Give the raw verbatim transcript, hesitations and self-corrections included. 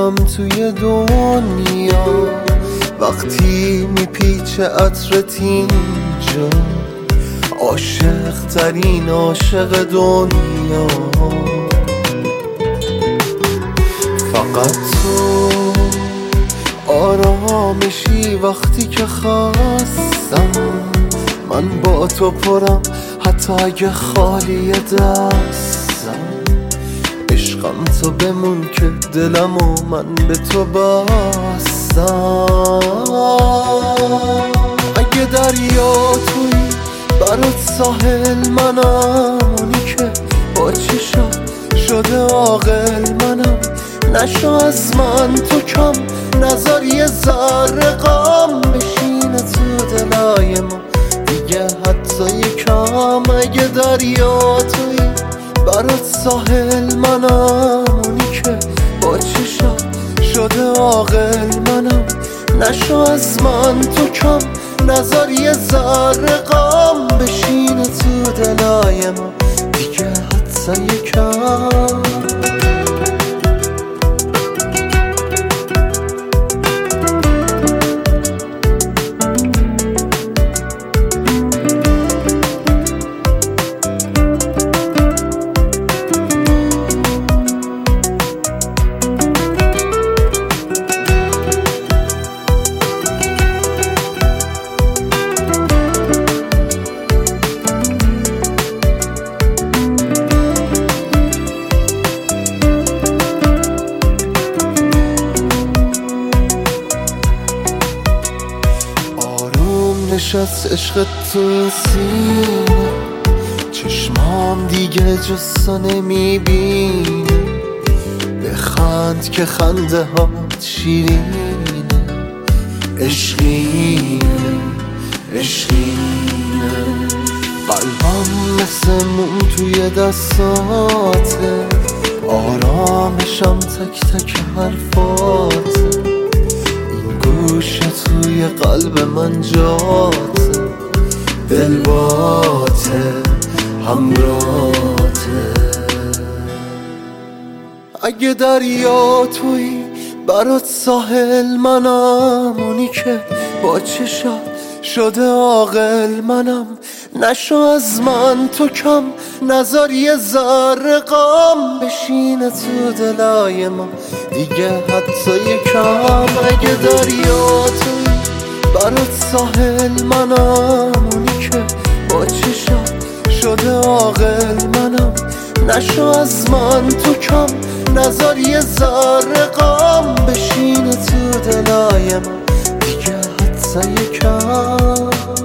میمونم توی دنیا وقتی میپیچه عطرت اینجا، عاشق ترین عاشق دنیا. فقط تو آرامشی وقتی که خستم، من با تو پرم حتی اگه خالی دستم. عشقم تو بمون که دلمو من به تو بستم. اگه دریا توی برات ساحل منم، اونی که با چشم شده عاقل منم. نشو از من تو کم، نذار یه ذره غم بشینه تو دلای ما دیگه حتی یکم. اگه دریا توی برات ساحل منم، اونی که با چشم شده عاقل منم. نشو از من تو کم، نذار یه ذره غم بشینه تو دلای ما دیگه حتی یکم. نشست عشق تو این سینه، چشمام دیگه جسا نمیبینه. بخند که خنده هات شیرینه، عشقینه عشقینه. قلبم مثل موم توی دستاته، آرامشم تک تک حرفاته. گوشه توی قلب من جاته، دل باته همراته. اگه دریا توی برات ساحل منم، اونی که با چشم شده عاقل منم. نشو از من تو کم، نذار یه ذره غم بشینه تو دلای ما دیگه حتی یکم. اگه دریا توی برات ساحل منم، اونی که با چشم شده عاقل منم. نشو از من تو کم، نذار یه ذره غم بشینه تو دلای ما دیگه حتی یکم.